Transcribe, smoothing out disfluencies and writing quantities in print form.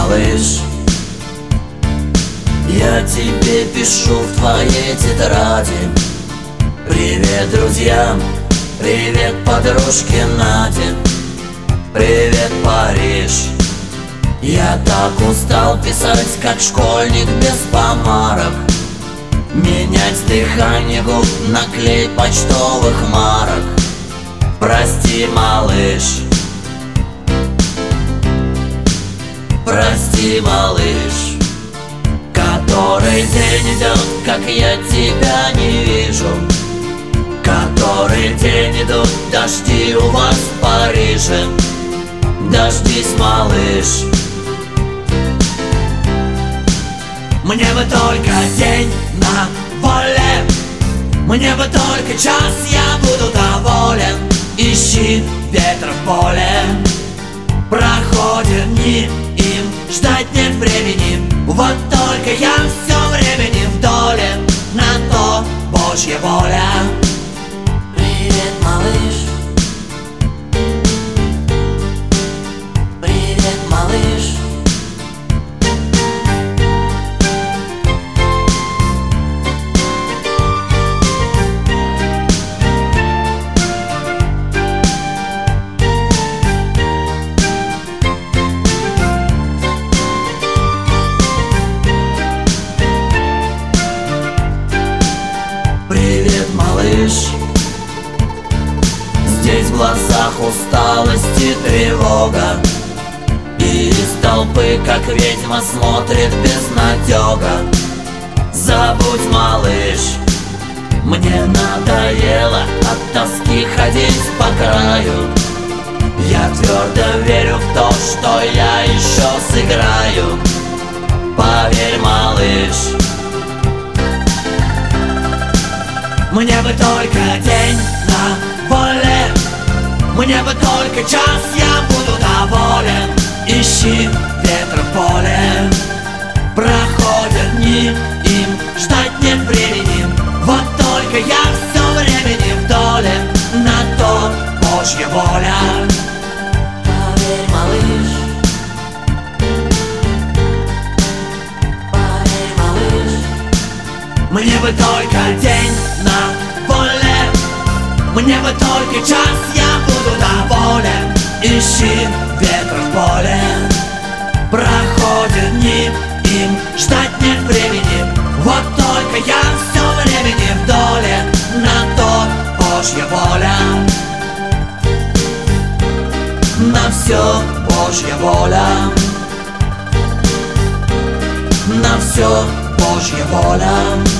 малыш, я тебе пишу в твоей тетради. Привет друзьям, привет подружке Наде, привет Париж. Я так устал писать, как школьник без помарок, менять дыхание губ на клей почтовых марок. Прости, малыш, прости, малыш, который день идет, как я тебя не вижу. Который день идут дожди у вас в Париже. Дождись, малыш. Мне бы только день на воле, мне бы только час, я буду доволен. Ищи ветер в поле, проходят дни, им ждать нет времени. Вот только я все время не в доле, на то Божья воля. Привет, малыш. Привет, малыш. Привет, малыш. Здесь в глазах усталость и тревога, и из толпы, как ведьма, смотрит безнадега. Забудь, малыш, мне надоело от тоски ходить по краю. Я твердо верю в то, что я еще сыграю. Поверь, малыш, мне бы только день на воле, мне бы только час, я буду доволен. Ищи ветер в поле, проходят дни, им ждать нет времени. Вот только я все время не в доле, на то Божья воля. Поверь, малыш. Поверь, малыш. Мне бы только день на воле, мне бы только час, я буду доволен. Ищи ветер в поле, проходят дни, им ждать нет времени. Вот только я все время не в доле, на то Божья воля. На все Божья воля, на все Божья воля.